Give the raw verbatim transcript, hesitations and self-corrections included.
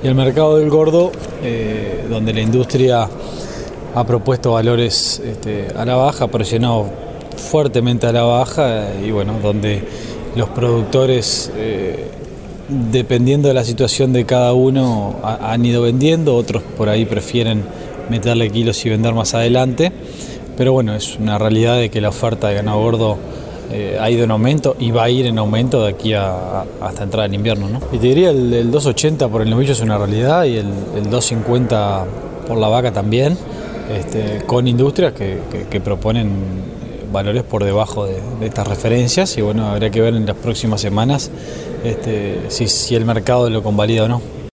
y el mercado del gordo, eh, donde la industria ha propuesto valores este, a la baja, presionado fuertemente a la baja, y bueno, donde los productores, eh, dependiendo de la situación de cada uno, ha, han ido vendiendo, otros por ahí prefieren meterle kilos y vender más adelante, pero bueno, es una realidad de que la oferta de ganado gordo eh, ha ido en aumento y va a ir en aumento de aquí a, a, hasta entrada en invierno, ¿no? Y te diría el, el dos ochenta por el novillo es una realidad y el, el dos cincuenta por la vaca también, este, con industrias que, que, que proponen valores por debajo de, de estas referencias, y bueno, habría que ver en las próximas semanas este, si, si el mercado lo convalida o no.